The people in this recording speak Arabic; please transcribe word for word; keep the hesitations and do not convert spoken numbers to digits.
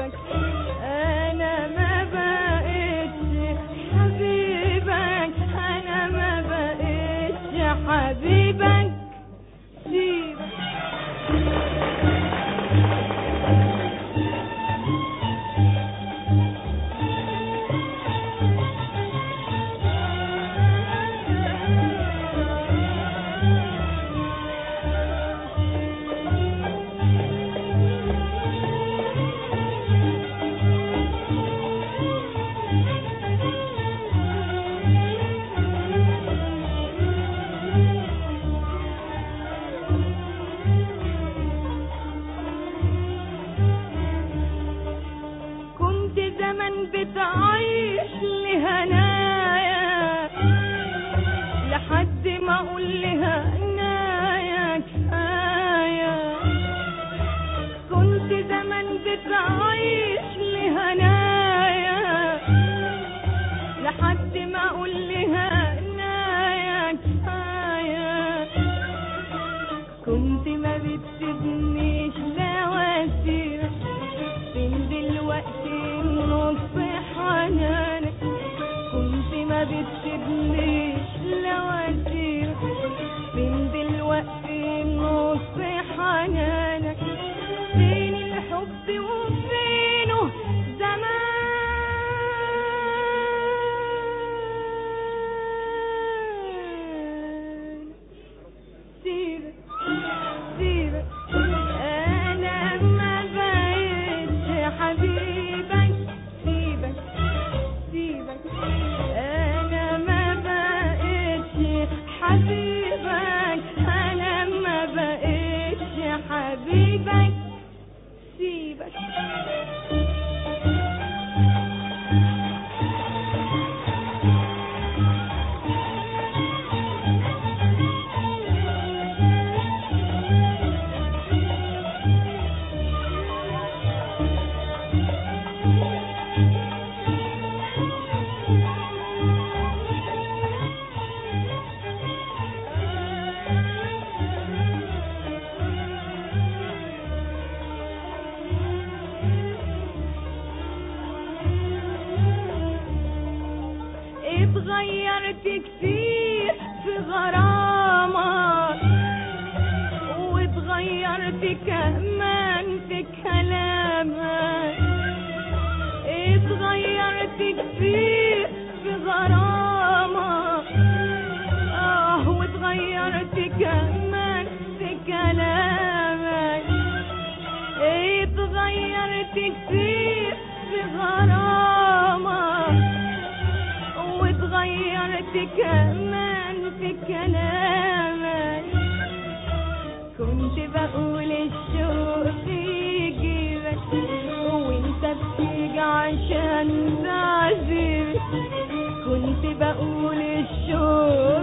سيبك انا ما بقتش حبيبك، انا ما بقتش حبيبك سيبك. بتعيش لهنايا لحد ما اقول لهنايا كفايه. كنت زمان بتعيش لهنايا لحد ما اقول لهنايا كفايه. كنت ما بتسيبنيش لا واسيرك، فين دلوقتي نص حنانك؟ كنت ما بتسيبنيش لا واسيرك، فين دلوقتي نص حنانك؟ فين الحب وفينه زمان؟ سيبك سيبك انا ما بقتش حبيبك، سيبك سيبك انا ما بقتش حبيبك، انا ما بقتش حبيبك سيبك. اتغيرت كتير في غرامك، واتغيرت كمان في كلامك. اتغيرت كتير في غرامك، اه واتغيرت كمان في كلامك. اتغيرت كتير في غرامك، واتغيرت كمان في كلامك. كنت بقول الشوق في جيبك، وانت بتيجي عشان تعذبك. كنت بقول الشوق